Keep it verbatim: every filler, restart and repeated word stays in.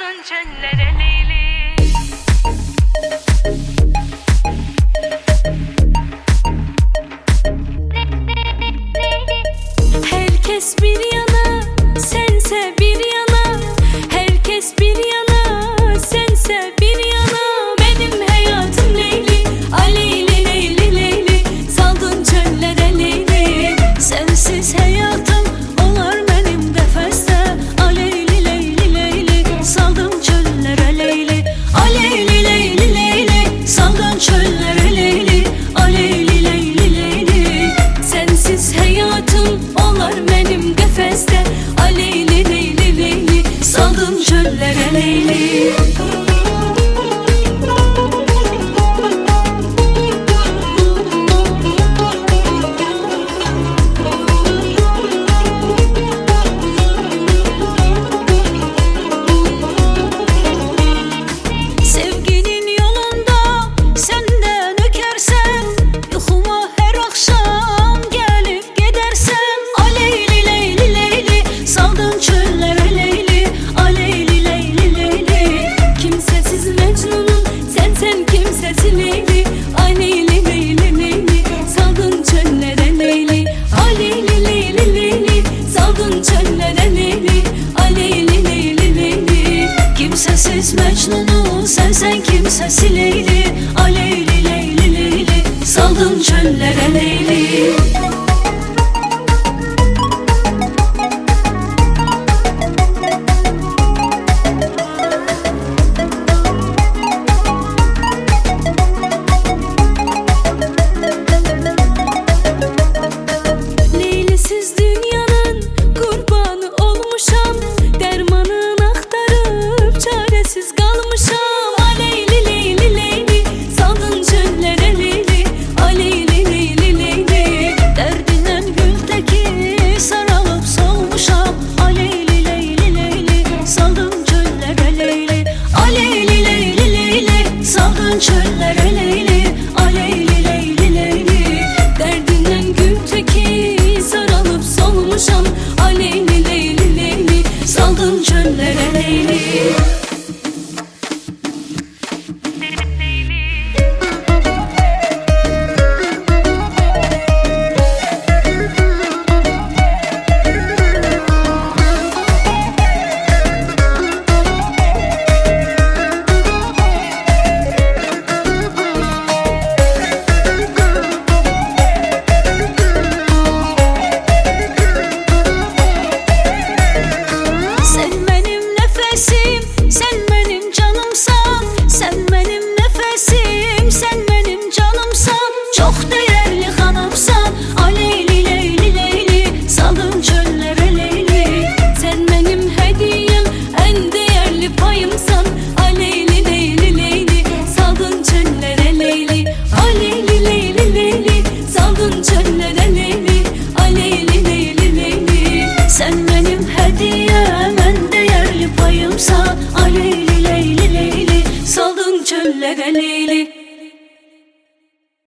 Saldın çöllere Leyli. Herkes bir yana, sense bir yana. Herkes bir yana, sense bir yana. Benim hayatım Leyli, Aleyli Leyli Leyli. Saldın çöllere Leyli. Sensiz hayatım olar benim defeste. Aleyli Leyli Leyli. Saldın çöllere Leyli. Aleyli Leyli Leyli. Saldın çöllere Leyli. Aleyli Leyli Leyli. Sensiz hayatım olar benim defeste. Aleyli Leyli Leyli. Saldın çöllere Leyli. Sevginin yolunda senden ökersen, yuxuma her akşam gelip gidersen. Aleyli Leyli Leyli. Saldın çöllere Leyli. Aleyli Leyli Leyli. Kimsesiz Mecnun'um sen sen kimsesiz Leyli. Aleyli Leyli Leyli. Saldın çöllere Leyli. Aleyli Leyli Leyli. Saldın çöllere Leyli. Aleyli Leyli Leyli. Kimsesiz Mecnun'um sen sen kimsesiz Leyli. Aleyli Leyli Leyli. Saldın çöllere Leyli. Leylisiz dünyanın kurbanı olmuşam. Dermanını aktarıp çaresiz kalmışam. Aleyli Leyli Leyli. Saldın çöllere Leyli. Aleyli Leyli Leyli. Derdinden güldeki saralıp solmuşam. Aleyli Leyli Leyli. Saldın çöllere Leyli. Aleyli Leyli Leyli. Saldın çöllere Leyli. Aleyli Leyli Leyli. Derdinden güldeki saralıp solmuşam. Aleyli Leyli Leyli. Saldın çöllere Leyli. Sen benim nefesim, sen benim canımsan. Sen benim nefesim, sen benim canımsan. Çok